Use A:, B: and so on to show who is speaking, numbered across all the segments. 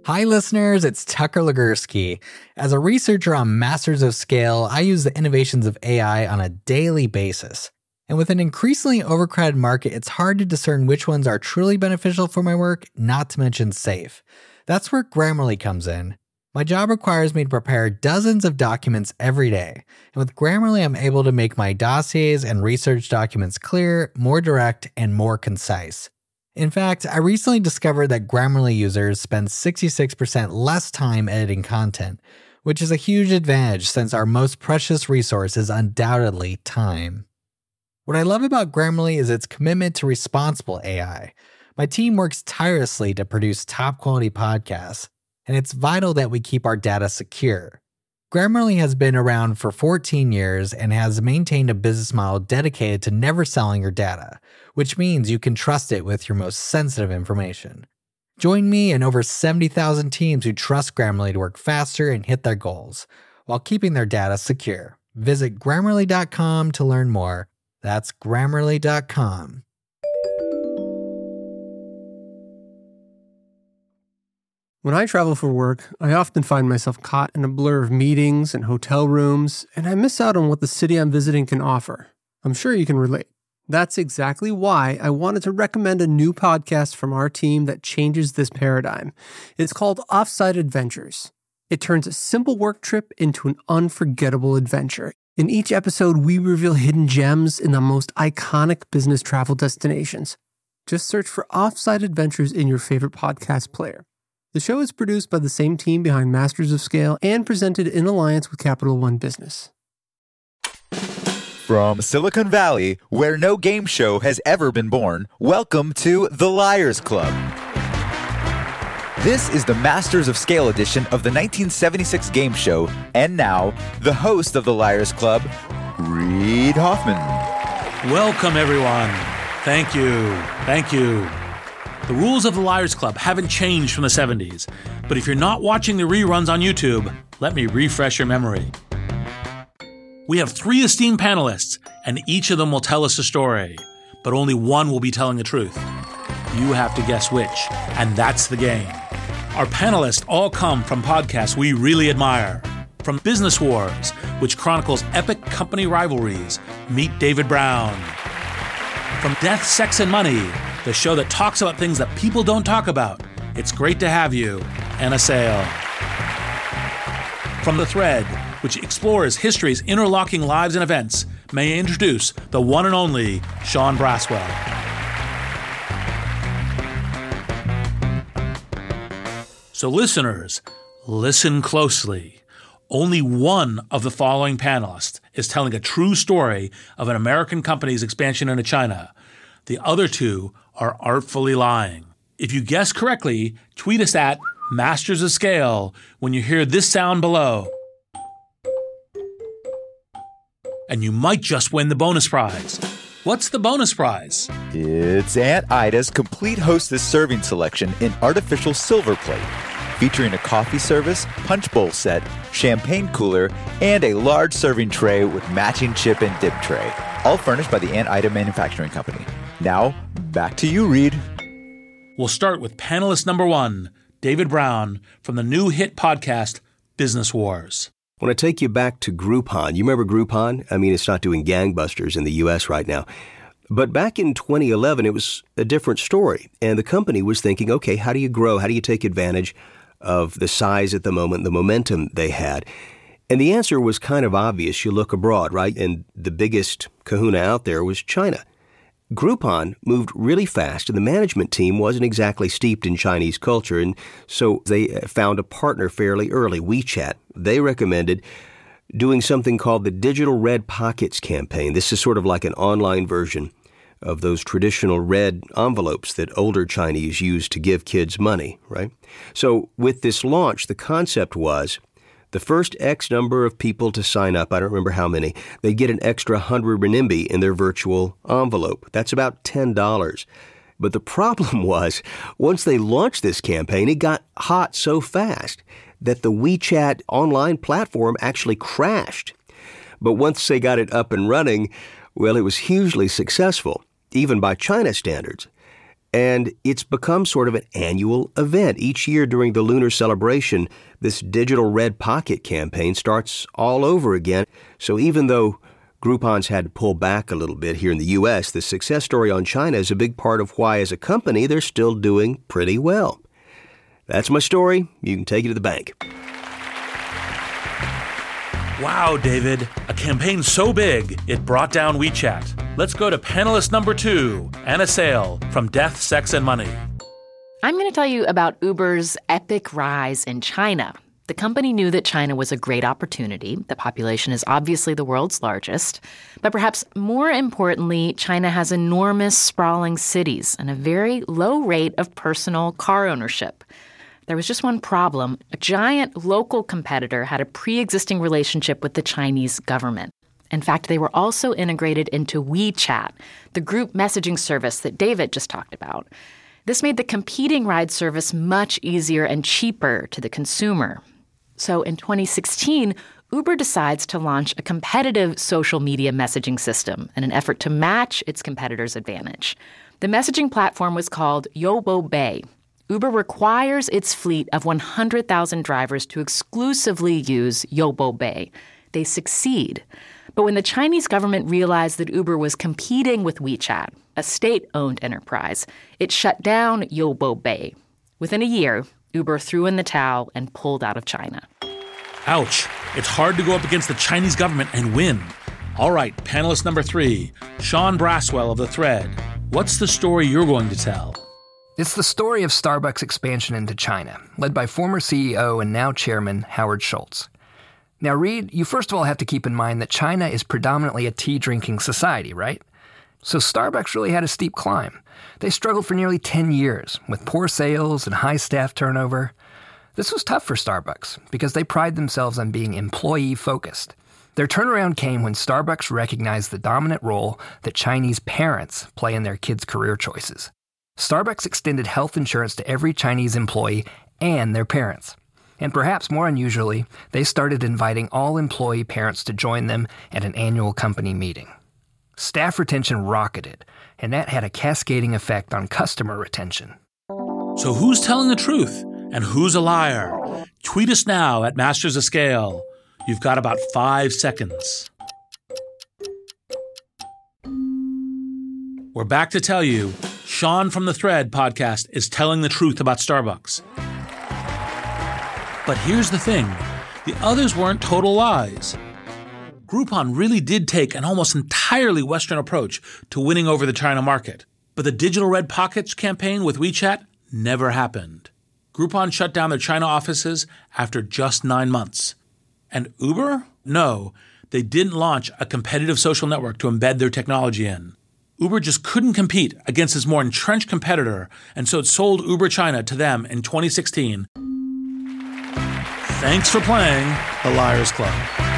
A: Hi listeners, it's Tucker Legursky. As a researcher on Masters of Scale, I use the innovations of AI on a daily basis. And with an increasingly overcrowded market, it's hard to discern which ones are truly beneficial for my work, not to mention safe. That's where Grammarly comes in. My job requires me to prepare dozens of documents every day. And with Grammarly, I'm able to make my dossiers and research documents clear, more direct, and more concise. In fact, I recently discovered that Grammarly users spend 66% less time editing content, which is a huge advantage since our most precious resource is undoubtedly time. What I love about Grammarly is its commitment to responsible AI. My team works tirelessly to produce top-quality podcasts, and it's vital that we keep our data secure. Grammarly has been around for 14 years and has maintained a business model dedicated to never selling your data, which means you can trust it with your most sensitive information. Join me and over 70,000 teams who trust Grammarly to work faster and hit their goals, while keeping their data secure. Visit Grammarly.com to learn more. That's Grammarly.com.
B: When I travel for work, I often find myself caught in a blur of meetings and hotel rooms, and I miss out on what the city I'm visiting can offer. I'm sure you can relate. That's exactly why I wanted to recommend a new podcast from our team that changes this paradigm. It's called Offsite Adventures. It turns a simple work trip into an unforgettable adventure. In each episode, we reveal hidden gems in the most iconic business travel destinations. Just search for Offsite Adventures in your favorite podcast player. The show is produced by the same team behind Masters of Scale and presented in alliance with Capital One Business.
C: From Silicon Valley, where no game show has ever been born, welcome to The Liars Club. This is the Masters of Scale edition of the 1976 game show, and now, the host of The Liars Club, Reid Hoffman.
D: Welcome, everyone. Thank you. Thank you. The rules of the Liars Club haven't changed from the 70s, but if you're not watching the reruns on YouTube, let me refresh your memory. We have 3 esteemed panelists, and each of them will tell us a story, but only one will be telling the truth. You have to guess which, and that's the game. Our panelists all come from podcasts we really admire. From Business Wars, which chronicles epic company rivalries, meet David Brown. From Death, Sex, and Money, the show that talks about things that people don't talk about. It's great to have you, Anna Sale. From The Thread, which explores history's interlocking lives and events, may I introduce the one and only Sean Braswell. So listeners, listen closely. Only one of the following panelists is telling a true story of an American company's expansion into China. The other 2 are artfully lying. If you guess correctly, tweet us at Masters of Scale when you hear this sound below. And you might just win the bonus prize. What's the bonus prize?
C: It's Aunt Ida's complete hostess serving selection in artificial silver plate, featuring a coffee service, punch bowl set, champagne cooler, and a large serving tray with matching chip and dip tray, all furnished by the Aunt Ida Manufacturing Company. Now, back to you, Reid.
D: We'll start with panelist number 1, David Brown, from the new hit podcast, Business Wars.
E: I want to take you back to Groupon. You remember Groupon? I mean, it's not doing gangbusters in the U.S. right now. But back in 2011, it was a different story. And the company was thinking, okay, how do you grow? How do you take advantage of the size at the moment, the momentum they had? And the answer was kind of obvious. You look abroad, right? And the biggest kahuna out there was China. Groupon moved really fast, and the management team wasn't exactly steeped in Chinese culture, and so they found a partner fairly early, WeChat. They recommended doing something called the Digital Red Pockets campaign. This is sort of like an online version of those traditional red envelopes that older Chinese used to give kids money, right? So with this launch, the concept was the first X number of people to sign up, I don't remember how many, they get an extra 100 renminbi in their virtual envelope. That's about $10. But the problem was, once they launched this campaign, it got hot so fast that the WeChat online platform actually crashed. But once they got it up and running, well, it was hugely successful, even by China standards. And it's become sort of an annual event. Each year during the lunar celebration, this digital red pocket campaign starts all over again. So even though Groupon's had to pull back a little bit here in the U.S., the success story on China is a big part of why, as a company, they're still doing pretty well. That's my story. You can take it to the bank.
D: Wow, David. A campaign so big, it brought down WeChat. Let's go to panelist number 2, Anna Sale from Death, Sex, and Money.
F: I'm going to tell you about Uber's epic rise in China. The company knew that China was a great opportunity. The population is obviously the world's largest. But perhaps more importantly, China has enormous sprawling cities and a very low rate of personal car ownership. There was just one problem. A giant local competitor had a pre-existing relationship with the Chinese government. In fact, they were also integrated into WeChat, the group messaging service that David just talked about. This made the competing ride service much easier and cheaper to the consumer. So in 2016, Uber decides to launch a competitive social media messaging system in an effort to match its competitors' advantage. The messaging platform was called Youbei. Uber requires its fleet of 100,000 drivers to exclusively use Youbei. They succeed. But when the Chinese government realized that Uber was competing with WeChat, a state-owned enterprise, it shut down Youbei. Within a year, Uber threw in the towel and pulled out of China.
D: Ouch. It's hard to go up against the Chinese government and win. All right, panelist number 3, Sean Braswell of The Thread. What's the story you're going to tell?
G: It's the story of Starbucks' expansion into China, led by former CEO and now chairman Howard Schultz. Now, Reed, you first of all have to keep in mind that China is predominantly a tea-drinking society, right? So Starbucks really had a steep climb. They struggled for nearly 10 years, with poor sales and high staff turnover. This was tough for Starbucks, because they pride themselves on being employee-focused. Their turnaround came when Starbucks recognized the dominant role that Chinese parents play in their kids' career choices. Starbucks extended health insurance to every Chinese employee and their parents. And perhaps more unusually, they started inviting all employee parents to join them at an annual company meeting. Staff retention rocketed, and that had a cascading effect on customer retention.
D: So who's telling the truth and who's a liar? Tweet us now at Masters of Scale. You've got about 5 seconds. We're back to tell you, Sean from The Thread podcast is telling the truth about Starbucks. But here's the thing. The others weren't total lies. Groupon really did take an almost entirely Western approach to winning over the China market. But the digital Red Pockets campaign with WeChat never happened. Groupon shut down their China offices after just 9 months. And Uber? No, they didn't launch a competitive social network to embed their technology in. Uber just couldn't compete against its more entrenched competitor, and so it sold Uber China to them in 2016. Thanks for playing The Liars Club.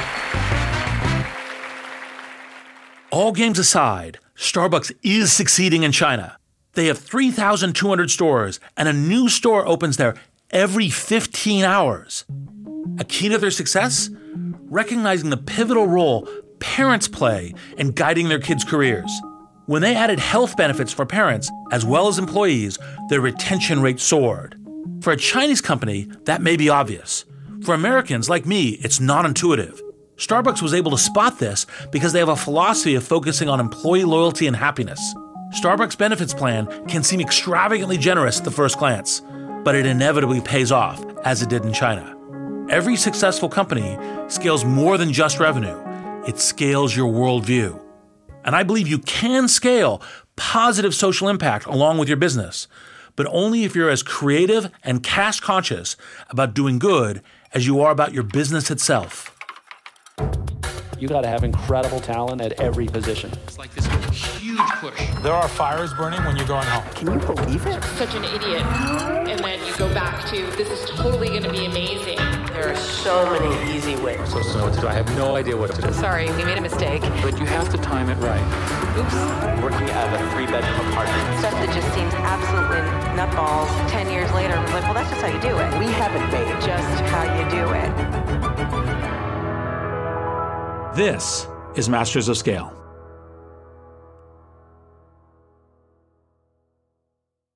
D: All games aside, Starbucks is succeeding in China. They have 3,200 stores, and a new store opens there every 15 hours. A key to their success? Recognizing the pivotal role parents play in guiding their kids' careers. When they added health benefits for parents as well as employees, their retention rate soared. For a Chinese company, that may be obvious. For Americans like me, it's not intuitive. Starbucks was able to spot this because they have a philosophy of focusing on employee loyalty and happiness. Starbucks' benefits plan can seem extravagantly generous at the first glance, but it inevitably pays off, as it did in China. Every successful company scales more than just revenue. It scales your worldview. And I believe you can scale positive social impact along with your business, but only if you're as creative and cash conscious about doing good as you are about your business itself.
H: You got to have incredible talent at every position.
I: It's like this huge push. There are fires burning when you're going home.
J: Can you believe it?
K: Such an idiot. And then you go back to, this is totally going to be amazing.
J: There are so many easy ways.
H: So what to do? I have no idea what to do.
K: Sorry, we made a mistake.
H: But you have to time it right.
K: Oops.
J: Working out of a 3-bedroom apartment.
L: Stuff that just seems absolutely nutballs. 10 years later, I'm like, well, that's just how you do it.
J: We haven't made it.
L: Just how you do it.
D: This is Masters of Scale.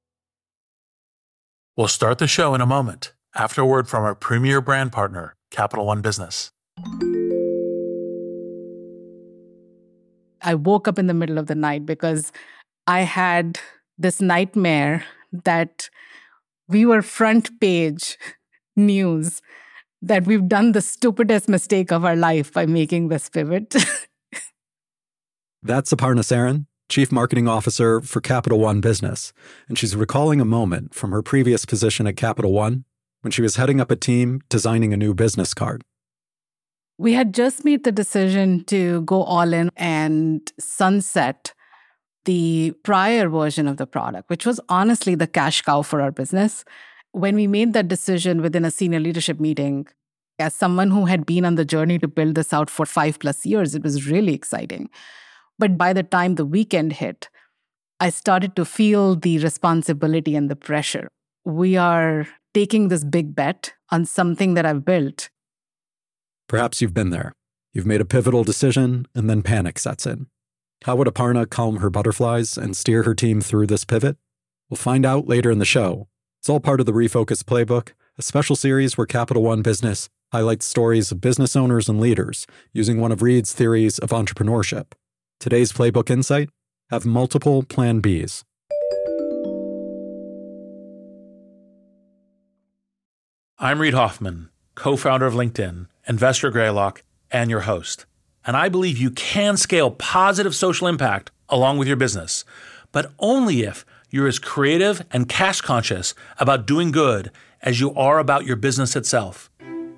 D: We'll start the show in a moment after a word from our premier brand partner, Capital One Business.
M: I woke up in the middle of the night because I had this nightmare that we were front page news, that we've done the stupidest mistake of our life by making this pivot.
N: That's Aparna Saran, Chief Marketing Officer for Capital One Business, and she's recalling a moment from her previous position at Capital One when she was heading up a team designing a new business card.
M: We had just made the decision to go all in and sunset the prior version of the product, which was honestly the cash cow for our business. When we made that decision within a senior leadership meeting, as someone who had been on the journey to build this out for 5+ years, it was really exciting. But by the time the weekend hit, I started to feel the responsibility and the pressure. We are taking this big bet on something that I've built.
N: Perhaps you've been there. You've made a pivotal decision, and then panic sets in. How would Aparna calm her butterflies and steer her team through this pivot? We'll find out later in the show. It's all part of the Refocus Playbook, a special series where Capital One Business highlights stories of business owners and leaders using one of Reid's theories of entrepreneurship. Today's Playbook Insight: have multiple Plan Bs.
D: I'm Reid Hoffman, co-founder of LinkedIn, investor Greylock, and your host. And I believe you can scale positive social impact along with your business, but only if you're as creative and cash conscious about doing good as you are about your business itself.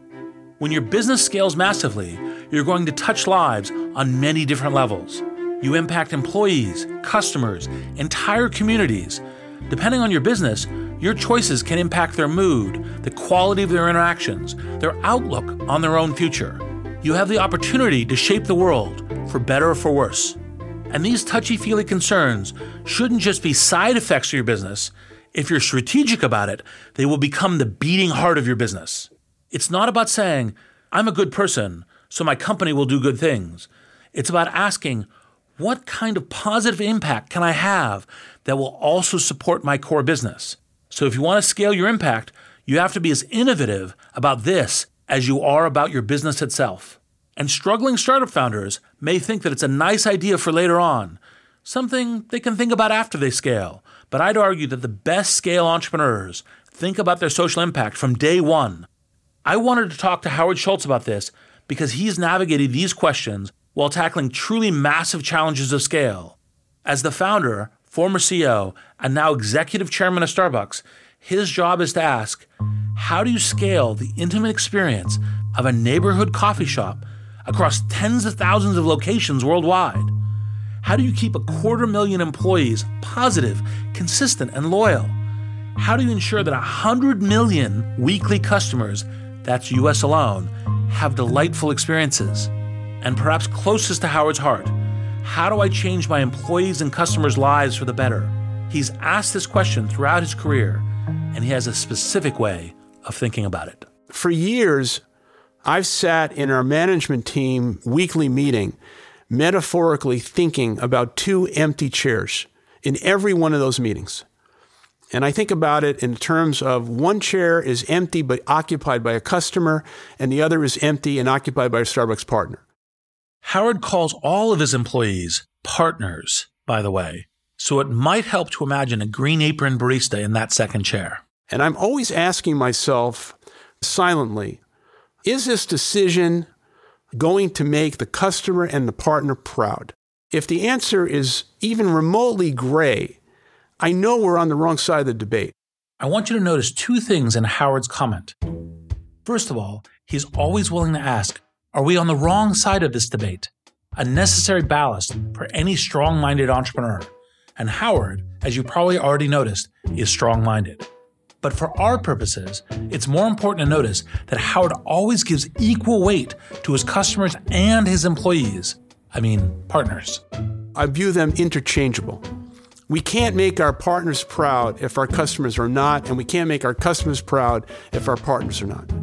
D: When your business scales massively, you're going to touch lives on many different levels. You impact employees, customers, entire communities. Depending on your business, your choices can impact their mood, the quality of their interactions, their outlook on their own future. You have the opportunity to shape the world, for better or for worse. And these touchy-feely concerns shouldn't just be side effects to your business. If you're strategic about it, they will become the beating heart of your business. It's not about saying, I'm a good person, so my company will do good things. It's about asking, what kind of positive impact can I have that will also support my core business? So if you want to scale your impact, you have to be as innovative about this as you are about your business itself. And struggling startup founders may think that it's a nice idea for later on, something they can think about after they scale. But I'd argue that the best scale entrepreneurs think about their social impact from day one. I wanted to talk to Howard Schultz about this because he's navigated these questions while tackling truly massive challenges of scale. As the founder, former CEO, and now executive chairman of Starbucks, his job is to ask, how do you scale the intimate experience of a neighborhood coffee shop across tens of thousands of locations worldwide? How do you keep 250,000 employees positive, consistent, and loyal? How do you ensure that 100 million weekly customers, that's US alone, have delightful experiences? And perhaps closest to Howard's heart, how do I change my employees' and customers' lives for the better? He's asked this question throughout his career, and he has a specific way of thinking about it.
O: For years, I've sat in our management team weekly meeting, metaphorically thinking about 2 empty chairs in every one of those meetings. And I think about it in terms of one chair is empty but occupied by a customer, and the other is empty and occupied by a Starbucks partner.
D: Howard calls all of his employees partners, by the way, so it might help to imagine a green apron barista in that second chair.
O: And I'm always asking myself silently, is this decision going to make the customer and the partner proud? If the answer is even remotely gray, I know we're on the wrong side of the debate.
D: I want you to notice 2 things in Howard's comment. First of all, he's always willing to ask, are we on the wrong side of this debate? A necessary ballast for any strong-minded entrepreneur. And Howard, as you probably already noticed, is strong-minded. But for our purposes, it's more important to notice that Howard always gives equal weight to his customers and his employees. I mean, partners.
O: I view them interchangeable. We can't make our partners proud if our customers are not, and we can't make our customers proud if our partners are not.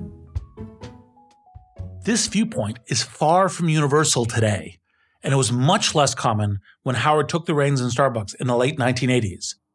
D: This viewpoint is far from universal today, and it was much less common when Howard took the reins in Starbucks in the late 1980s.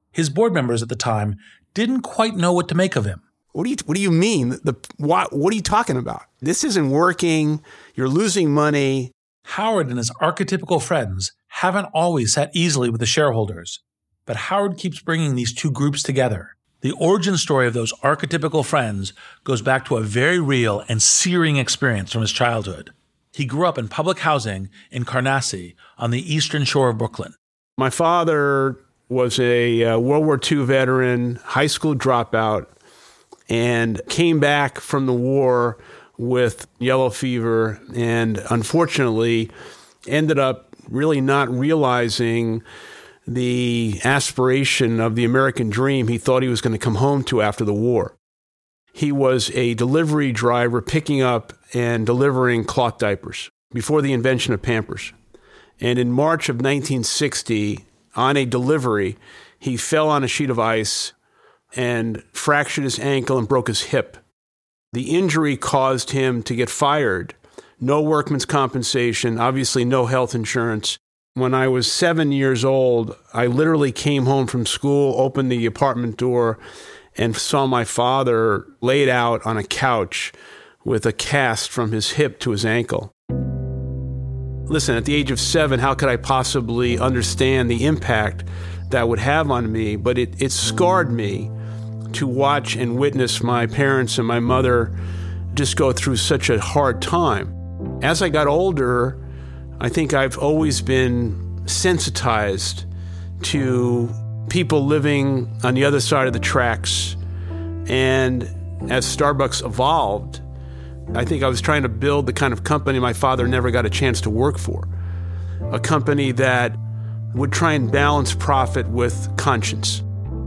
D: His board members at the time didn't quite know what to make of him.
O: What do you mean? What are you talking about? This isn't working. You're losing money.
D: Howard and his archetypical friends haven't always sat easily with the shareholders, but Howard keeps bringing these two groups together. The origin story of those archetypical friends goes back to a very real and searing experience from his childhood. He grew up in public housing in Carnacy on the eastern shore of Brooklyn.
O: My father was a World War II veteran, high school dropout, and came back from the war with yellow fever, and unfortunately ended up really not realizing the aspiration of the American dream he thought he was going to come home to after the war. He was a delivery driver picking up and delivering cloth diapers before the invention of Pampers. And in March of 1960, on a delivery, he fell on a sheet of ice and fractured his ankle and broke his hip. The injury caused him to get fired. No workman's compensation, obviously no health insurance. When I was 7 years old, I literally came home from school, opened the apartment door, and saw my father laid out on a couch with a cast from his hip to his ankle. Listen, at the age of 7, how could I possibly understand the impact that would have on me? But it scarred me to watch and witness my parents and my mother just go through such a hard time. As I got older, I think I've always been sensitized to people living on the other side of the tracks. And as Starbucks evolved, I think I was trying to build the kind of company my father never got a chance to work for. A company that would try and balance profit with conscience.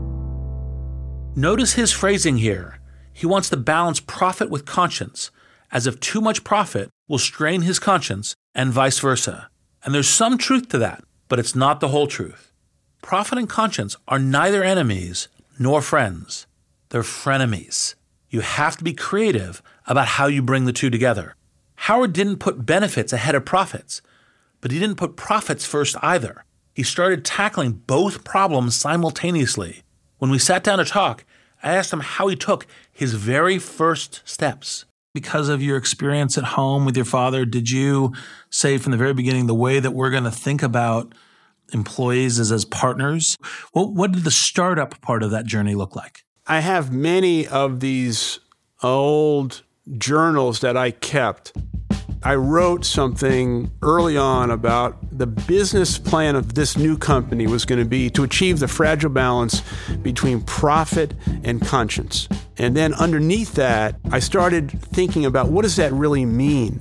D: Notice his phrasing here. He wants to balance profit with conscience, as if too much profit will strain his conscience and vice versa. And there's some truth to that, but it's not the whole truth. Profit and conscience are neither enemies nor friends. They're frenemies. You have to be creative about how you bring the two together. Howard didn't put benefits ahead of profits, but he didn't put profits first either. He started tackling both problems simultaneously. When we sat down to talk, I asked him how he took his very first steps. Because of your experience at home with your father, did you say from the very beginning the way that we're going to think about employees is as partners? What did the startup part of that journey look like?
O: I have many of these old journals that I kept. I wrote something early on about the business plan of this new company was going to be to achieve the fragile balance between profit and conscience. And then underneath that, I started thinking about what does that really mean?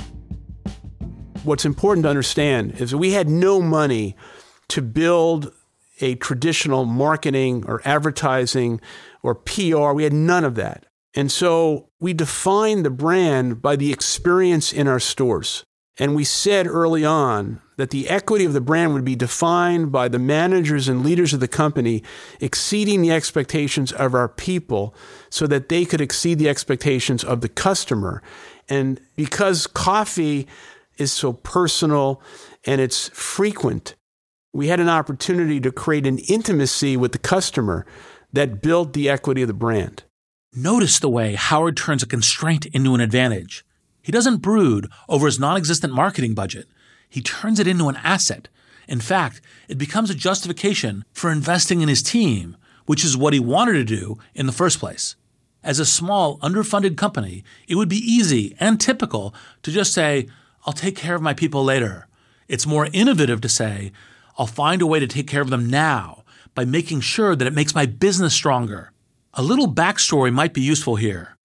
O: What's important to understand is that we had no money to build a traditional marketing or advertising or PR. We had none of that. And so we defined the brand by the experience in our stores. And we said early on that the equity of the brand would be defined by the managers and leaders of the company exceeding the expectations of our people so that they could exceed the expectations of the customer. And because coffee is so personal and it's frequent, we had an opportunity to create an intimacy with the customer that built the equity of the brand.
D: Notice the way Howard turns a constraint into an advantage. He doesn't brood over his non-existent marketing budget. He turns it into an asset. In fact, it becomes a justification for investing in his team, which is what he wanted to do in the first place. As a small, underfunded company, it would be easy and typical to just say, I'll take care of my people later. It's more innovative to say, I'll find a way to take care of them now by making sure that it makes my business stronger. A little backstory might be useful here.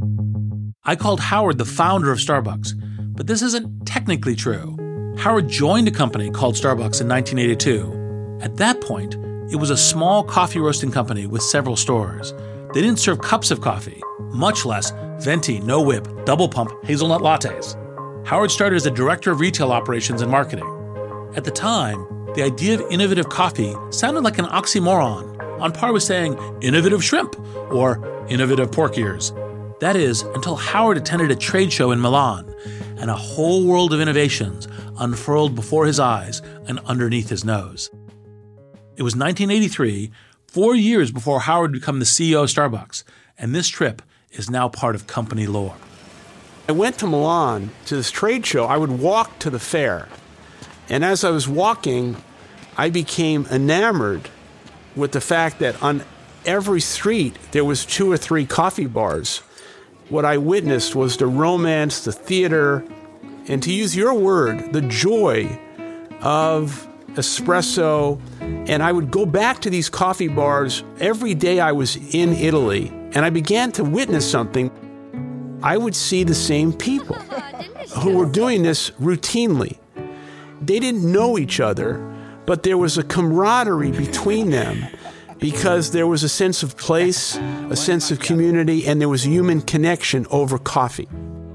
D: I called Howard the founder of Starbucks, but this isn't technically true. Howard joined a company called Starbucks in 1982. At that point, it was a small coffee roasting company with several stores. They didn't serve cups of coffee, much less venti, no whip, double pump, hazelnut lattes. Howard started as a director of retail operations and marketing. At the time, the idea of innovative coffee sounded like an oxymoron, on par with saying innovative shrimp or innovative pork ears. That is, until Howard attended a trade show in Milan, and a whole world of innovations unfurled before his eyes and underneath his nose. It was 1983, 4 years before Howard would become the CEO of Starbucks, and this trip is now part of company lore.
O: I went to Milan to this trade show. I would walk to the fair. And as I was walking, I became enamored with the fact that on every street there was 2 or 3 coffee bars. What I witnessed was the romance, the theater, and to use your word, the joy of espresso. And I would go back to these coffee bars every day I was in Italy, and I began to witness something. I would see the same people who were doing this routinely. They didn't know each other, but there was a camaraderie between them because there was a sense of place, a sense of community, and there was human connection over coffee.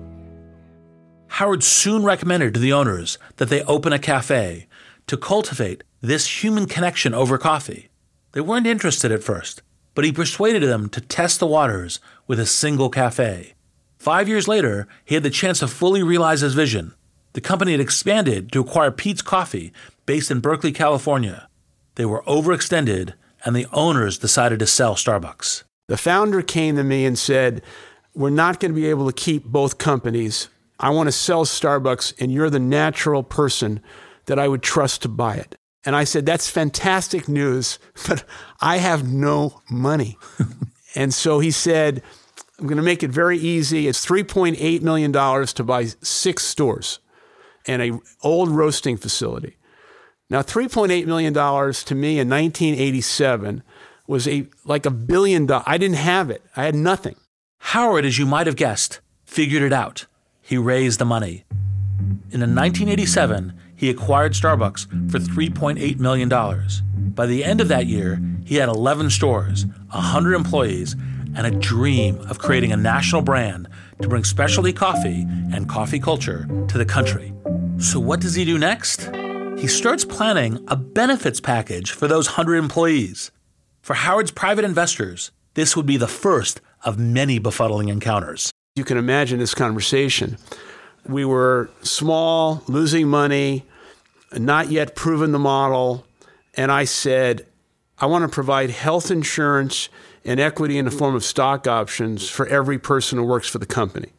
D: Howard soon recommended to the owners that they open a cafe to cultivate this human connection over coffee. They weren't interested at first, but he persuaded them to test the waters with a single cafe. 5 years later, he had the chance to fully realize his vision. The company had expanded to acquire Peet's Coffee, based in Berkeley, California. They were overextended, and the owners decided to sell Starbucks.
O: The founder came to me and said, "We're not going to be able to keep both companies. I want to sell Starbucks, and you're the natural person that I would trust to buy it." And I said, "That's fantastic news, but I have no money." And so he said, "I'm going to make it very easy. It's $3.8 million to buy 6 stores and an old roasting facility." Now, $3.8 million to me in 1987 was like $1 billion. I didn't have it. I had nothing.
D: Howard, as you might have guessed, figured it out. He raised the money. And in 1987, he acquired Starbucks for $3.8 million. By the end of that year, he had 11 stores, 100 employees, and a dream of creating a national brand to bring specialty coffee and coffee culture to the country. So what does he do next? He starts planning a benefits package for those 100 employees. For Howard's private investors, this would be the first of many befuddling encounters.
O: You can imagine this conversation. We were small, losing money, not yet proven the model, and I said, "I want to provide health insurance and equity in the form of stock options for every person who works for the company."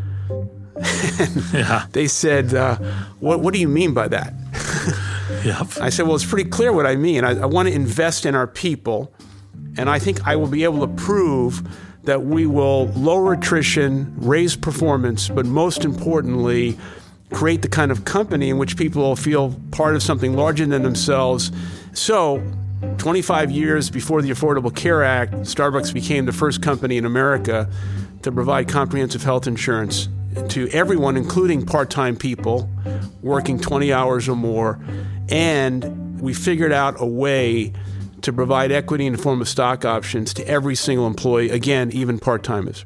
D: Yeah.
O: They said, what do you mean by that?
D: Yep.
O: I said, "Well, it's pretty clear what I mean. I want to invest in our people, and I think I will be able to prove that we will lower attrition, raise performance, but most importantly, create the kind of company in which people will feel part of something larger than themselves." So 25 years before the Affordable Care Act, Starbucks became the first company in America to provide comprehensive health insurance to everyone, including part-time people working 20 hours or more. And we figured out a way to provide equity in the form of stock options to every single employee, again, even part-timers.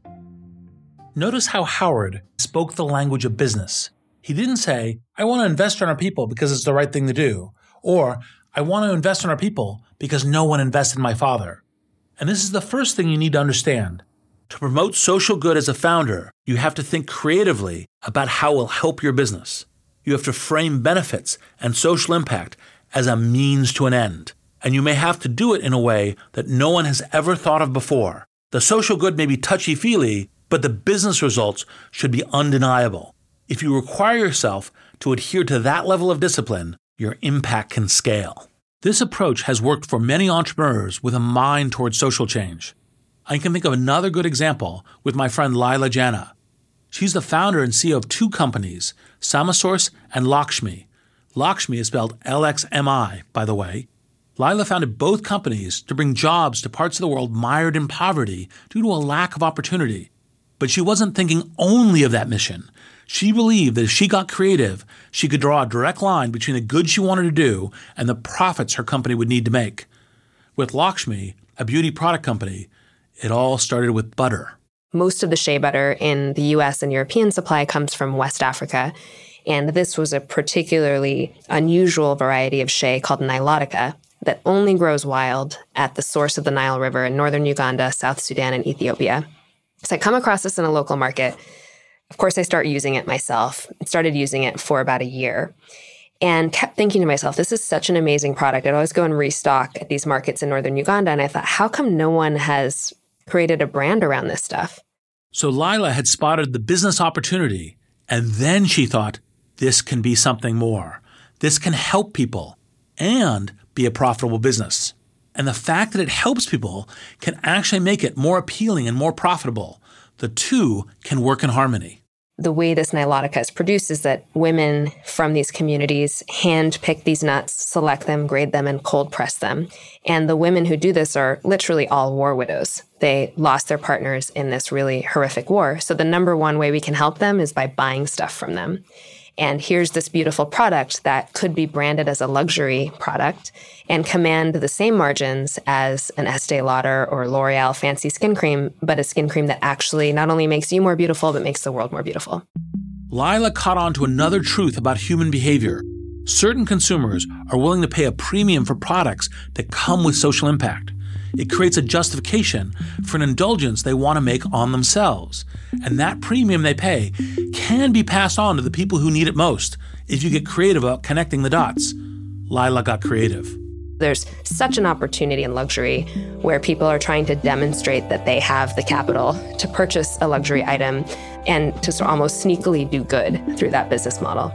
D: Notice how Howard spoke the language of business. He didn't say, "I want to invest in our people because it's the right thing to do," or "I want to invest in our people because no one invested in my father." And this is the first thing you need to understand. To promote social good as a founder, you have to think creatively about how it will help your business. You have to frame benefits and social impact as a means to an end. And you may have to do it in a way that no one has ever thought of before. The social good may be touchy-feely, but the business results should be undeniable. If you require yourself to adhere to that level of discipline, your impact can scale. This approach has worked for many entrepreneurs with a mind towards social change. I can think of another good example with my friend Lila Jana. She's the founder and CEO of 2 companies, Samasource and Lakshmi. Lakshmi is spelled LXMI, by the way. Lila founded both companies to bring jobs to parts of the world mired in poverty due to a lack of opportunity. But she wasn't thinking only of that mission. She believed that if she got creative, she could draw a direct line between the good she wanted to do and the profits her company would need to make. With Lakshmi, a beauty product company, it all started with butter.
P: Most of the shea butter in the US and European supply comes from West Africa, and this was a particularly unusual variety of shea called Nilotica that only grows wild at the source of the Nile River in northern Uganda, South Sudan, and Ethiopia. So I come across this in a local market. Of course, I start using it myself. I started using it for about a year. and kept thinking to myself, this is such an amazing product. I'd always go and restock at these markets in northern Uganda. And I thought, how come no one has created a brand around this stuff?
D: So Lila had spotted the business opportunity, and then she thought, this can be something more. This can help people and be a profitable business. And the fact that it helps people can actually make it more appealing and more profitable. The two can work in harmony.
P: The way this Nilotica is produced is that women from these communities hand-pick these nuts, select them, grade them, and cold press them. And the women who do this are literally all war widows. They lost their partners in this really horrific war. So the number one way we can help them is by buying stuff from them. And here's this beautiful product that could be branded as a luxury product and command the same margins as an Estee Lauder or L'Oreal fancy skin cream, but a skin cream that actually not only makes you more beautiful, but makes the world more beautiful.
D: Lila caught on to another truth about human behavior. Certain consumers are willing to pay a premium for products that come with social impact. It creates a justification for an indulgence they want to make on themselves. And that premium they pay can be passed on to the people who need it most if you get creative about connecting the dots. Lila got creative.
P: There's such an opportunity in luxury where people are trying to demonstrate that they have the capital to purchase a luxury item and to sort of almost sneakily do good through that business model.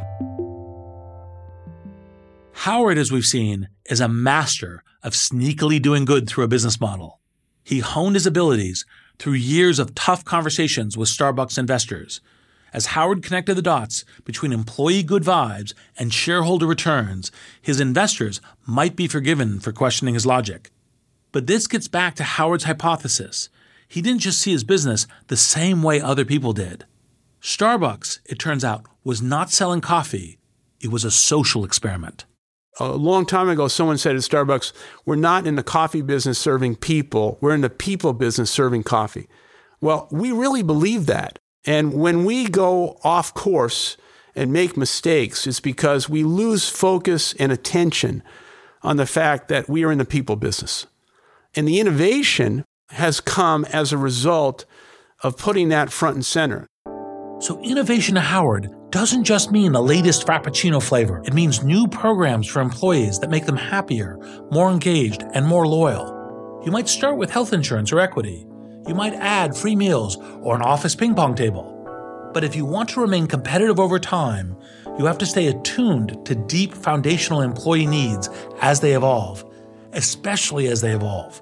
D: Howard, as we've seen, is a master of sneakily doing good through a business model. He honed his abilities through years of tough conversations with Starbucks investors. As Howard connected the dots between employee good vibes and shareholder returns, his investors might be forgiven for questioning his logic. But this gets back to Howard's hypothesis. He didn't just see his business the same way other people did. Starbucks, it turns out, was not selling coffee. It was a social experiment.
O: A long time ago, someone said at Starbucks, we're not in the coffee business serving people. We're in the people business serving coffee. Well, we really believe that. And when we go off course and make mistakes, it's because we lose focus and attention on the fact that we are in the people business. And the innovation has come as a result of putting that front and center.
D: So innovation to Howard doesn't just mean the latest Frappuccino flavor. It means new programs for employees that make them happier, more engaged, and more loyal. You might start with health insurance or equity. You might add free meals or an office ping pong table. But if you want to remain competitive over time, you have to stay attuned to deep foundational employee needs as they evolve, especially as they evolve.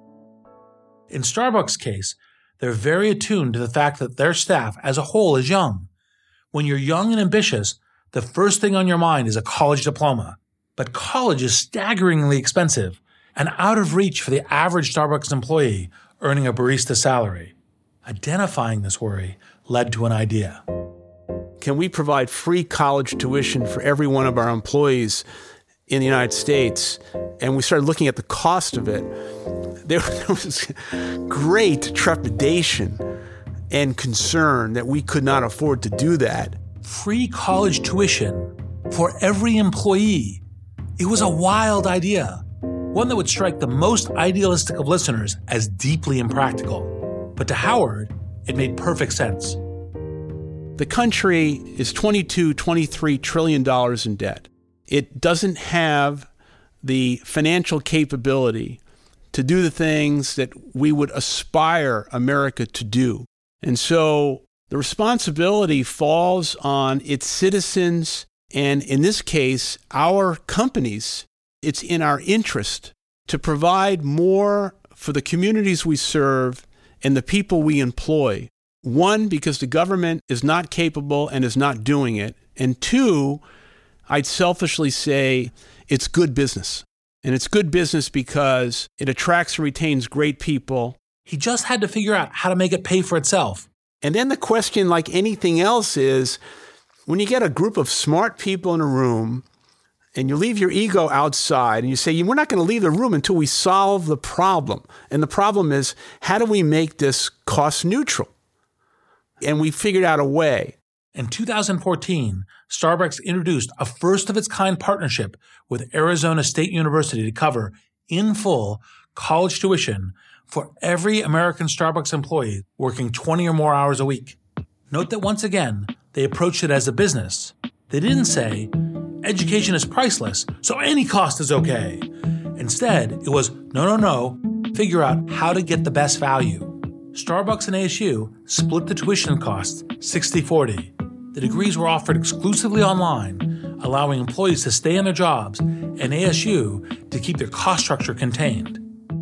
D: In Starbucks' case, they're very attuned to the fact that their staff as a whole is young. When you're young and ambitious, the first thing on your mind is a college diploma. But college is staggeringly expensive and out of reach for the average Starbucks employee earning a barista salary. Identifying this worry led to an idea.
O: Can we provide free college tuition for every one of our employees in the United States? And we started looking at the cost of it. There was great trepidation and concern that we could not afford to do that.
D: Free college tuition for every employee. It was a wild idea, one that would strike the most idealistic of listeners as deeply impractical. But to Howard, it made perfect sense.
O: The country is $23 trillion in debt. It doesn't have the financial capability to do the things that we would aspire America to do. And so the responsibility falls on its citizens, and in this case, our companies. It's in our interest to provide more for the communities we serve and the people we employ. One, because the government is not capable and is not doing it. And two, I'd selfishly say it's good business. And it's good business because it attracts and retains great people.
D: He just had to figure out how to make it pay for itself.
O: And then the question, like anything else, is when you get a group of smart people in a room and you leave your ego outside and you say, we're not going to leave the room until we solve the problem. And the problem is, how do we make this cost neutral? And we figured out a way.
D: In 2014, Starbucks introduced a first-of-its-kind partnership with Arizona State University to cover, in full, college tuition for every American Starbucks employee working 20 or more hours a week. Note that once again, they approached it as a business. They didn't say, education is priceless, so any cost is okay. Instead, it was, no, figure out how to get the best value. Starbucks and ASU split the tuition costs 60-40. The degrees were offered exclusively online, allowing employees to stay on their jobs and ASU to keep their cost structure contained.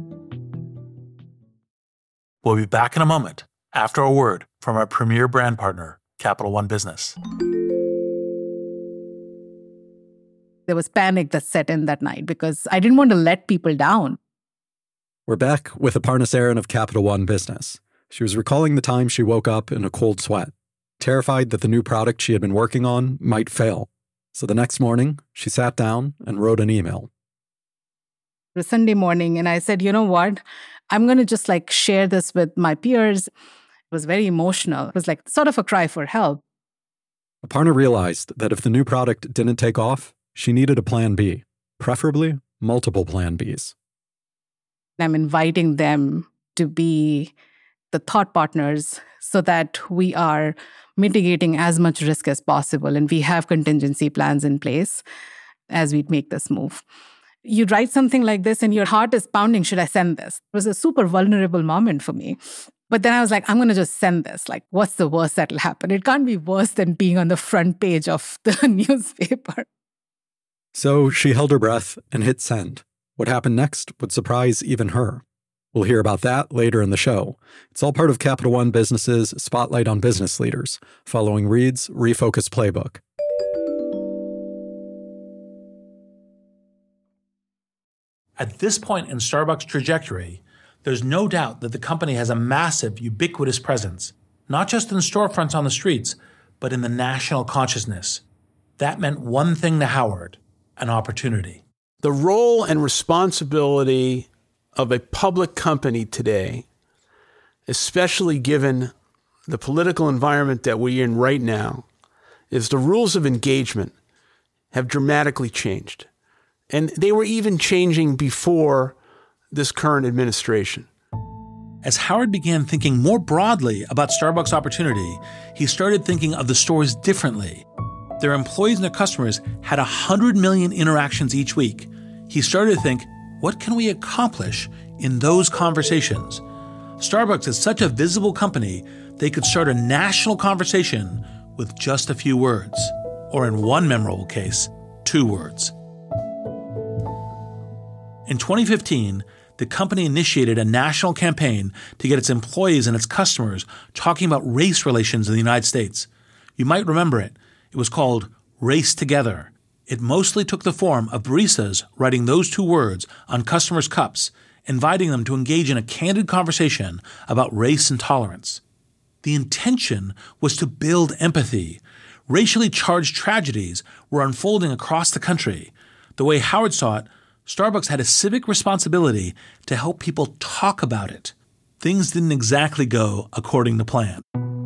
D: We'll be back in a moment after a word from our premier brand partner, Capital One Business.
M: There was panic that set in that night because I didn't want to let people down.
N: We're back with Aparna Saran of Capital One Business. She was recalling the time she woke up in a cold sweat, terrified that the new product she had been working on might fail. So the next morning, she sat down and wrote an email.
M: It was Sunday morning, and I said, you know what? I'm going to just share this with my peers. It was very emotional. It was sort of a cry for help.
N: Aparna realized that if the new product didn't take off, she needed a plan B, preferably multiple plan Bs.
M: I'm inviting them to be the thought partners so that we are mitigating as much risk as possible and we have contingency plans in place as we make this move. You write something like this and your heart is pounding, should I send this? It was a super vulnerable moment for me. But then I was I'm going to just send this. What's the worst that'll happen? It can't be worse than being on the front page of the newspaper.
N: So she held her breath and hit send. What happened next would surprise even her. We'll hear about that later in the show. It's all part of Capital One Business's Spotlight on Business Leaders, following Reed's Refocus Playbook.
D: At this point in Starbucks' trajectory, there's no doubt that the company has a massive, ubiquitous presence, not just in storefronts on the streets, but in the national consciousness. That meant one thing to Howard, an opportunity.
O: The role and responsibility of a public company today, especially given the political environment that we're in right now, is the rules of engagement have dramatically changed. And they were even changing before this current administration.
D: As Howard began thinking more broadly about Starbucks' opportunity, he started thinking of the stores differently. Their employees and their customers had 100 million interactions each week. He started to think, what can we accomplish in those conversations? Starbucks is such a visible company, they could start a national conversation with just a few words, or in one memorable case, 2 words. In 2015, the company initiated a national campaign to get its employees and its customers talking about race relations in the United States. You might remember it. It was called Race Together. It mostly took the form of baristas writing those 2 words on customers' cups, inviting them to engage in a candid conversation about race and tolerance. The intention was to build empathy. Racially charged tragedies were unfolding across the country. The way Howard saw it, Starbucks had a civic responsibility to help people talk about it. Things didn't exactly go according to plan.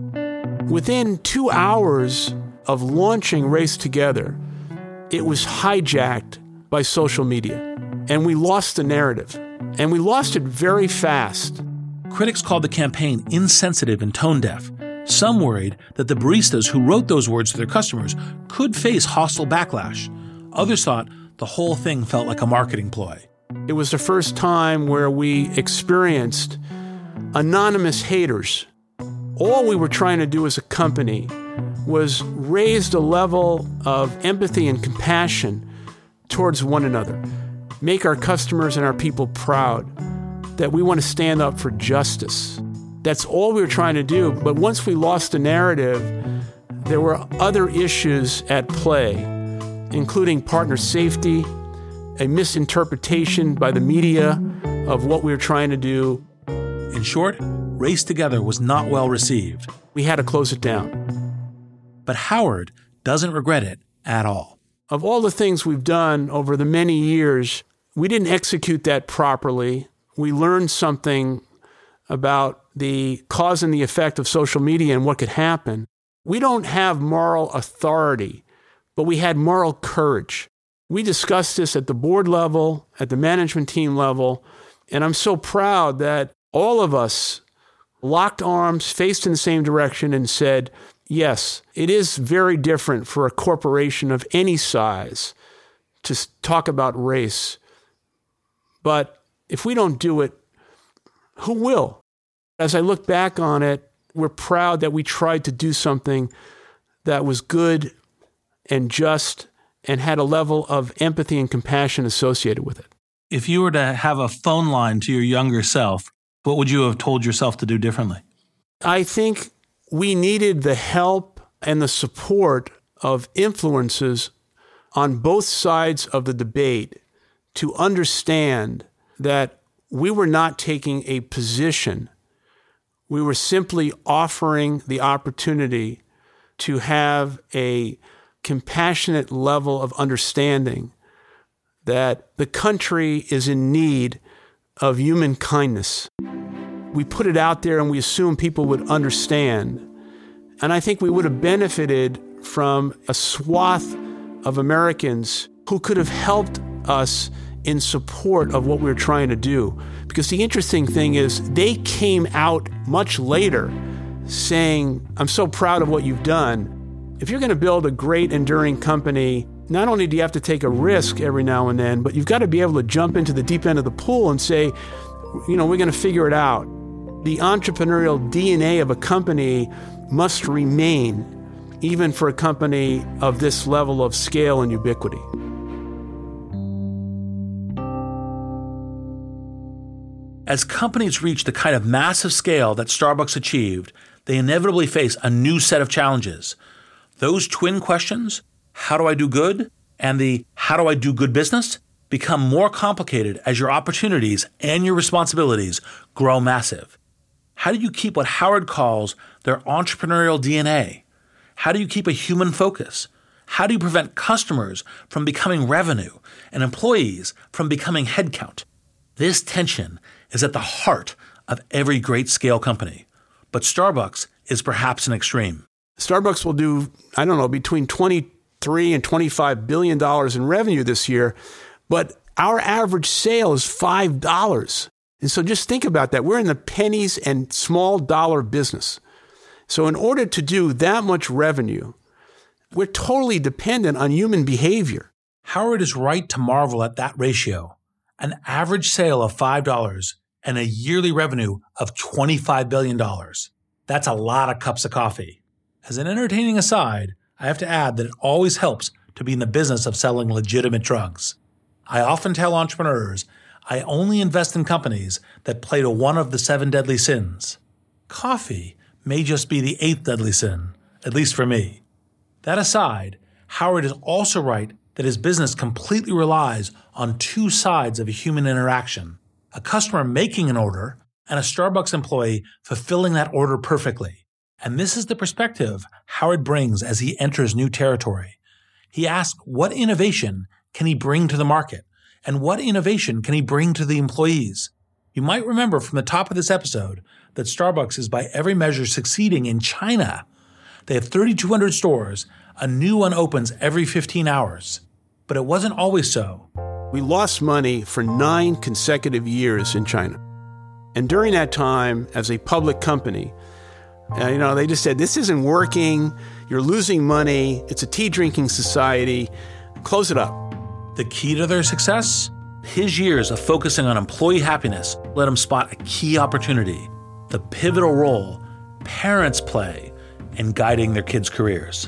O: Within 2 hours of launching Race Together, it was hijacked by social media, and we lost the narrative, and we lost it very fast.
D: Critics called the campaign insensitive and tone-deaf. Some worried that the baristas who wrote those words to their customers could face hostile backlash. Others thought the whole thing felt like a marketing ploy.
O: It was the first time where we experienced anonymous haters. All we were trying to do as a company was raise the level of empathy and compassion towards one another, make our customers and our people proud, that we want to stand up for justice. That's all we were trying to do. But once we lost the narrative, there were other issues at play, including partner safety, a misinterpretation by the media of what we were trying to do.
D: In short, Race Together was not well received.
O: We had to close it down.
D: But Howard doesn't regret it at all.
O: Of all the things we've done over the many years, we didn't execute that properly. We learned something about the cause and the effect of social media and what could happen. We don't have moral authority, but we had moral courage. We discussed this at the board level, at the management team level, and I'm so proud that all of us locked arms, faced in the same direction, and said, yes, it is very different for a corporation of any size to talk about race. But if we don't do it, who will? As I look back on it, we're proud that we tried to do something that was good and just and had a level of empathy and compassion associated with it.
D: If you were to have a phone line to your younger self, what would you have told yourself to do differently?
O: I think we needed the help and the support of influences on both sides of the debate to understand that we were not taking a position. We were simply offering the opportunity to have a compassionate level of understanding that the country is in need of human kindness. We put it out there and we assumed people would understand. And I think we would have benefited from a swath of Americans who could have helped us in support of what we were trying to do. Because the interesting thing is they came out much later saying, I'm so proud of what you've done. If you're going to build a great, enduring company, not only do you have to take a risk every now and then, but you've got to be able to jump into the deep end of the pool and say, we're going to figure it out. The entrepreneurial DNA of a company must remain, even for a company of this level of scale and ubiquity.
D: As companies reach the kind of massive scale that Starbucks achieved, they inevitably face a new set of challenges. Those twin questions, how do I do good, and the how do I do good business, become more complicated as your opportunities and your responsibilities grow massive. How do you keep what Howard calls their entrepreneurial DNA? How do you keep a human focus? How do you prevent customers from becoming revenue and employees from becoming headcount? This tension is at the heart of every great scale company. But Starbucks is perhaps an extreme.
O: Starbucks will do, between $23 and $25 billion in revenue this year, but our average sale is $5. And so just think about that. We're in the pennies and small dollar business. So in order to do that much revenue, we're totally dependent on human behavior.
D: Howard is right to marvel at that ratio. An average sale of $5 and a yearly revenue of $25 billion. That's a lot of cups of coffee. As an entertaining aside, I have to add that it always helps to be in the business of selling legitimate drugs. I often tell entrepreneurs I only invest in companies that play to one of the 7 deadly sins. Coffee may just be the 8th deadly sin, at least for me. That aside, Howard is also right that his business completely relies on 2 sides of a human interaction, a customer making an order and a Starbucks employee fulfilling that order perfectly. And this is the perspective Howard brings as he enters new territory. He asks what innovation can he bring to the market, and what innovation can he bring to the employees? You might remember from the top of this episode that Starbucks is by every measure succeeding in China. They have 3,200 stores. A new one opens every 15 hours. But it wasn't always so.
O: We lost money for 9 consecutive years in China. And during that time, as a public company, they just said, this isn't working. You're losing money. It's a tea-drinking society. Close it up.
D: The key to their success? His years of focusing on employee happiness let him spot a key opportunity, the pivotal role parents play in guiding their kids' careers.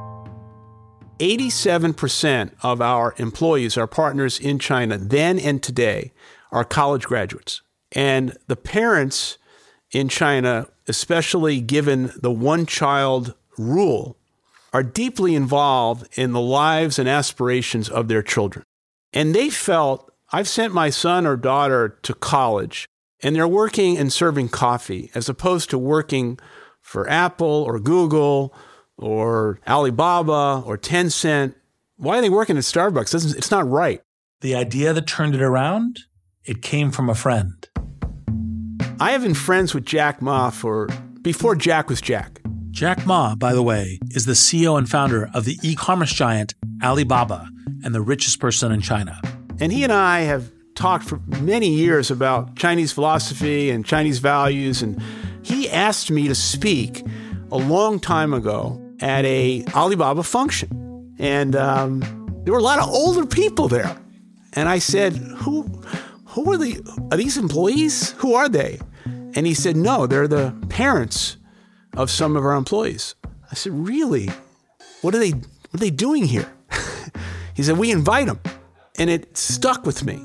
O: 87% of our employees, our partners in China, then and today, are college graduates. And the parents in China, especially given the one-child rule, are deeply involved in the lives and aspirations of their children. And they felt, I've sent my son or daughter to college, and they're working and serving coffee, as opposed to working for Apple or Google or Alibaba or Tencent. Why are they working at Starbucks? It's not right.
D: The idea that turned it around? It came from a friend.
O: I have been friends with Jack Ma before Jack was Jack.
D: Jack Ma, by the way, is the CEO and founder of the e-commerce giant Alibaba and the richest person in China.
O: And he and I have talked for many years about Chinese philosophy and Chinese values. And he asked me to speak a long time ago at a Alibaba function. And there were a lot of older people there. And I said, who are these employees? Who are they? And he said, no, they're the parents of some of our employees. I said, really? What are they doing here? He said, we invite them. And it stuck with me.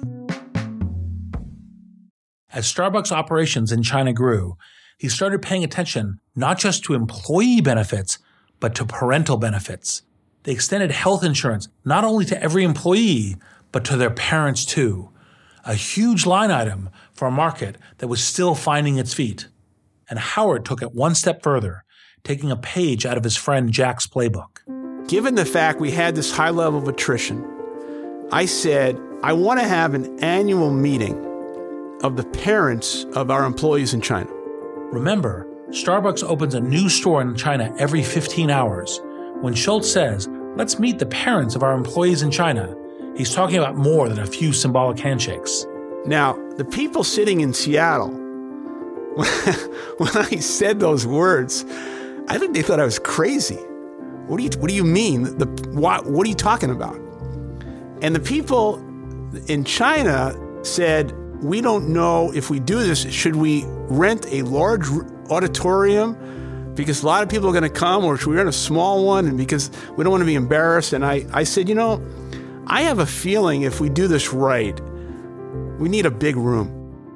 D: As Starbucks operations in China grew, he started paying attention not just to employee benefits, but to parental benefits. They extended health insurance not only to every employee, but to their parents too. A huge line item for a market that was still finding its feet. And Howard took it one step further, taking a page out of his friend Jack's playbook.
O: Given the fact we had this high level of attrition, I said, I want to have an annual meeting of the parents of our employees in China.
D: Remember, Starbucks opens a new store in China every 15 hours. When Schultz says, let's meet the parents of our employees in China, he's talking about more than a few symbolic handshakes.
O: Now, the people sitting in Seattle, when I said those words, I think they thought I was crazy. What do you mean? What are you talking about? And the people in China said, we don't know if we do this, should we rent a large auditorium because a lot of people are going to come, or should we rent a small one and because we don't want to be embarrassed? And I said, I have a feeling if we do this right, we need a big room.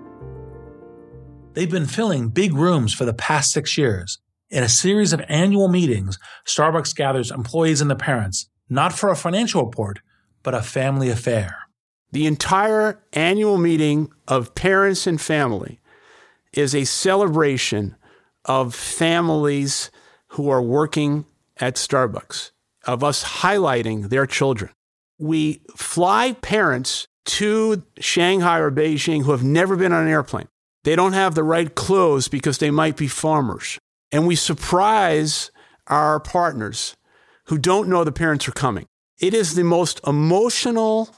D: They've been filling big rooms for the past 6 years. In a series of annual meetings, Starbucks gathers employees and the parents, not for a financial report, but a family affair.
O: The entire annual meeting of parents and family is a celebration of families who are working at Starbucks, of us highlighting their children. We fly parents to Shanghai or Beijing who have never been on an airplane. They don't have the right clothes because they might be farmers. And we surprise our partners who don't know the parents are coming. It is the most emotional,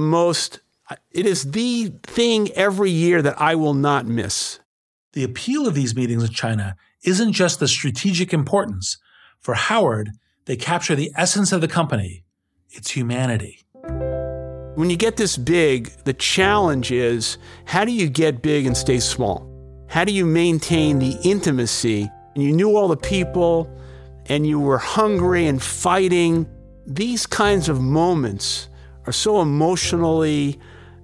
O: it is the thing every year that I will not miss.
D: The appeal of these meetings in China isn't just the strategic importance. For Howard, they capture the essence of the company. It's humanity.
O: When you get this big, the challenge is, how do you get big and stay small? How do you maintain the intimacy? And you knew all the people, and you were hungry and fighting. These kinds of moments are so emotionally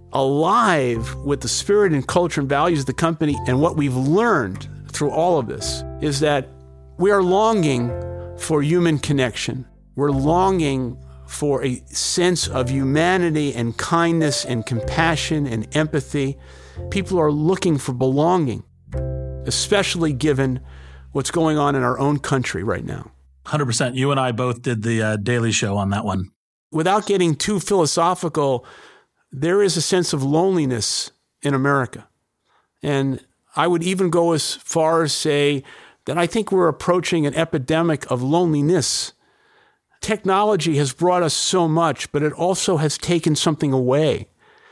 O: alive with the spirit and culture and values of the company. And what we've learned through all of this is that we are longing for human connection. We're longing for a sense of humanity and kindness and compassion and empathy. People are looking for belonging, especially given what's going on in our own country right now.
D: 100%. You and I both did the Daily Show on that one.
O: Without getting too philosophical, there is a sense of loneliness in America. And I would even go as far as say that I think we're approaching an epidemic of loneliness. Technology has brought us so much, but it also has taken something away.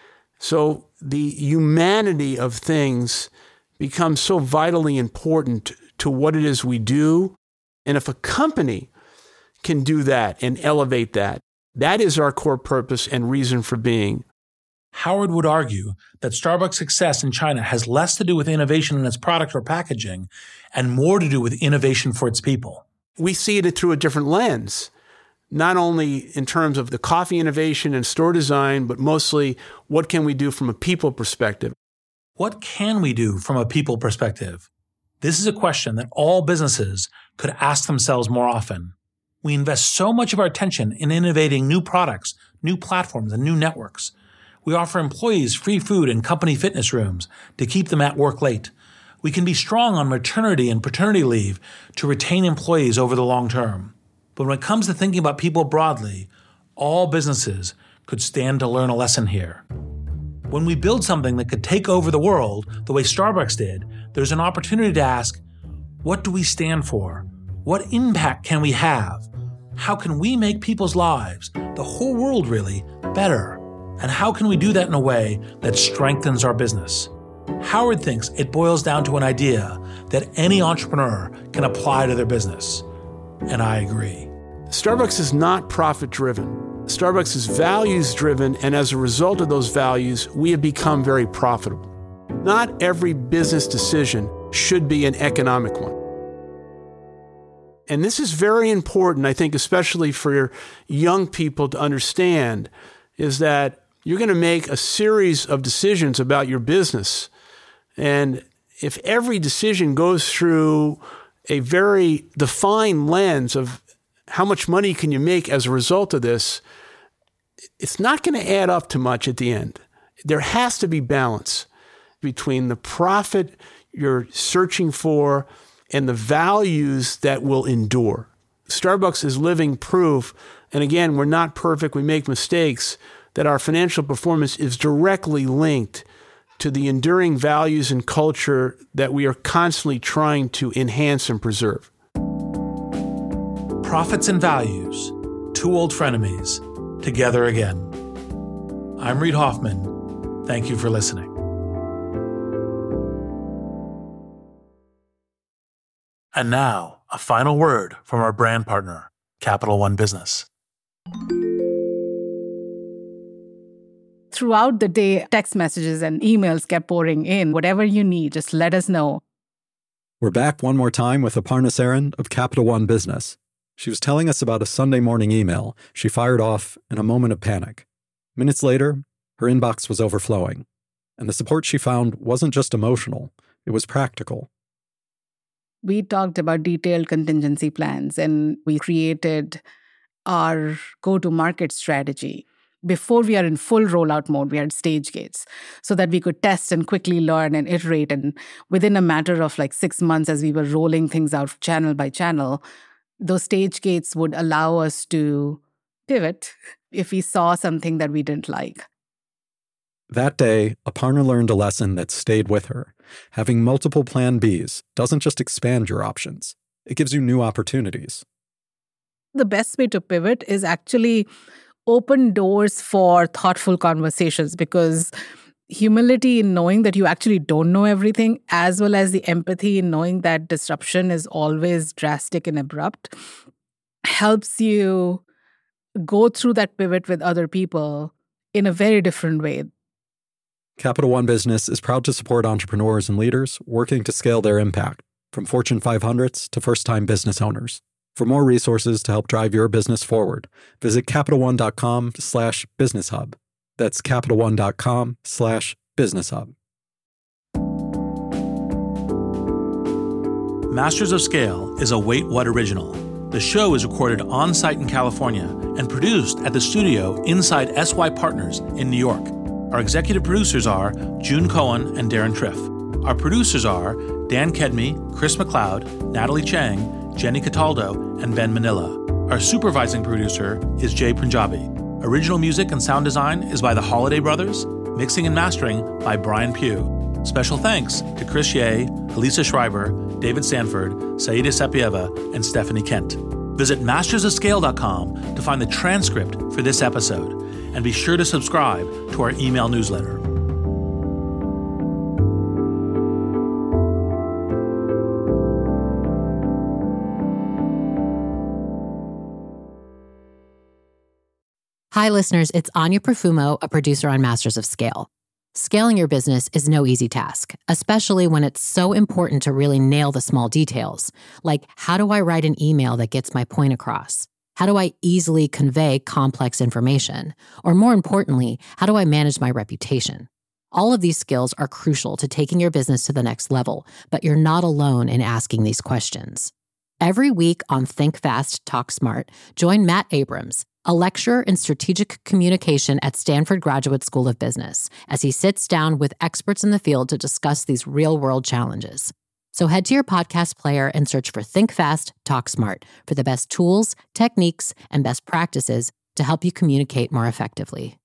O: So the humanity of things becomes so vitally important to what it is we do. And if a company can do that and elevate that, that is our core purpose and reason for being.
D: Howard would argue that Starbucks' success in China has less to do with innovation in its product or packaging and more to do with innovation for its people.
O: We see it through a different lens, not only in terms of the coffee innovation and store design, but mostly what can we do from a people perspective.
D: What can we do from a people perspective? This is a question that all businesses could ask themselves more often. We invest so much of our attention in innovating new products, new platforms, and new networks. We offer employees free food and company fitness rooms to keep them at work late. We can be strong on maternity and paternity leave to retain employees over the long term. But when it comes to thinking about people broadly, all businesses could stand to learn a lesson here. When we build something that could take over the world the way Starbucks did, there's an opportunity to ask, what do we stand for? What impact can we have? How can we make people's lives, the whole world really, better? And how can we do that in a way that strengthens our business? Howard thinks it boils down to an idea that any entrepreneur can apply to their business. And I agree.
O: Starbucks is not profit-driven. Starbucks is values-driven, and as a result of those values, we have become very profitable. Not every business decision should be an economic one. And this is very important, I think, especially for your young people to understand, is that you're going to make a series of decisions about your business. And if every decision goes through a very defined lens of how much money can you make as a result of this, it's not going to add up to much at the end. There has to be balance between the profit you're searching for and the values that will endure. Starbucks is living proof, and again, we're not perfect, we make mistakes, that our financial performance is directly linked to the enduring values and culture that we are constantly trying to enhance and preserve.
D: Profits and values, two old frenemies, together again. I'm Reid Hoffman. Thank you for listening. And now, a final word from our brand partner, Capital One Business.
M: Throughout the day, text messages and emails kept pouring in. Whatever you need, just let us know.
N: We're back one more time with Aparna Saran of Capital One Business. She was telling us about a Sunday morning email she fired off in a moment of panic. Minutes later, her inbox was overflowing. And the support she found wasn't just emotional, it was practical.
M: We talked about detailed contingency plans, and we created our go-to-market strategy. Before we are in full rollout mode, we had stage gates so that we could test and quickly learn and iterate. And within a matter of 6 months, as we were rolling things out channel by channel, those stage gates would allow us to pivot if we saw something that we didn't like.
N: That day, Aparna learned a lesson that stayed with her. Having multiple plan Bs doesn't just expand your options, it gives you new opportunities.
M: The best way to pivot is actually open doors for thoughtful conversations, because humility in knowing that you actually don't know everything, as well as the empathy in knowing that disruption is always drastic and abrupt, helps you go through that pivot with other people in a very different way.
N: Capital One Business is proud to support entrepreneurs and leaders working to scale their impact, from Fortune 500s to first-time business owners. For more resources to help drive your business forward, visit CapitalOne.com/BusinessHub. That's CapitalOne.com/BusinessHub.
D: Masters of Scale is a Wait What original. The show is recorded on-site in California and produced at the studio inside SY Partners in New York. Our executive producers are June Cohen and Darren Triff. Our producers are Dan Kedmi, Chris McLeod, Natalie Chang, Jenny Cataldo, and Ben Manila. Our supervising producer is Jay Punjabi. Original music and sound design is by the Holiday Brothers. Mixing and mastering by Brian Pugh. Special thanks to Chris Ye, Elisa Schreiber, David Sanford, Saida Sapieva, and Stephanie Kent. Visit mastersofscale.com to find the transcript for this episode, and be sure to subscribe to our email newsletter.
Q: Hi, listeners. It's Anya Profumo, a producer on Masters of Scale. Scaling your business is no easy task, especially when it's so important to really nail the small details. Like, how do I write an email that gets my point across? How do I easily convey complex information? Or more importantly, how do I manage my reputation? All of these skills are crucial to taking your business to the next level, but you're not alone in asking these questions. Every week on Think Fast, Talk Smart, join Matt Abrams, a lecturer in strategic communication at Stanford Graduate School of Business, as he sits down with experts in the field to discuss these real-world challenges. So head to your podcast player and search for Think Fast, Talk Smart for the best tools, techniques, and best practices to help you communicate more effectively.